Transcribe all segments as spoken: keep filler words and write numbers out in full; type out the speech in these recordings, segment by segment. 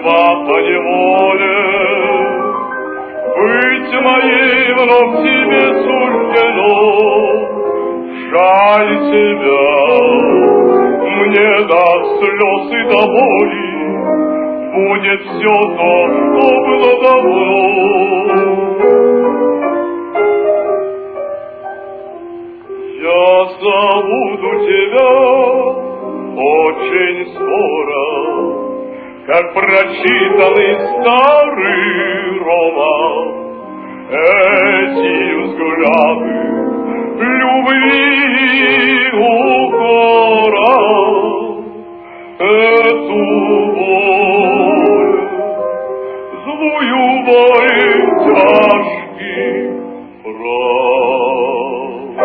судьба по неволе. Быть моим, но в тебе суждено. Жаль тебя, мне до слез и до боли будет все то, что было давно. Я забуду тебя очень скоро, как прочитанный старый роман. Эти взгляды любви укора, эту боль, злую боль тяжких прав.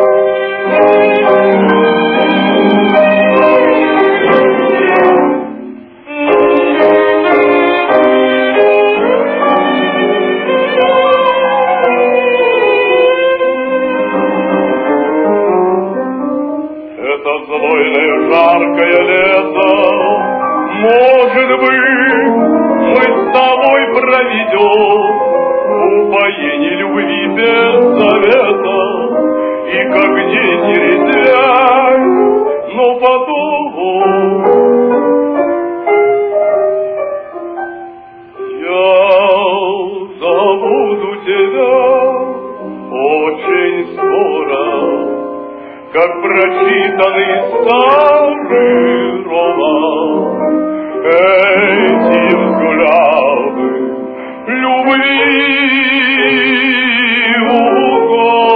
Знойное жаркое лето, может быть, мы с тобой проведем в упоении любви без завета, и как дети резвясь, но потом я забуду тебя очень скоро, как прочитанный старый роман. Эти взгляды любви угодно.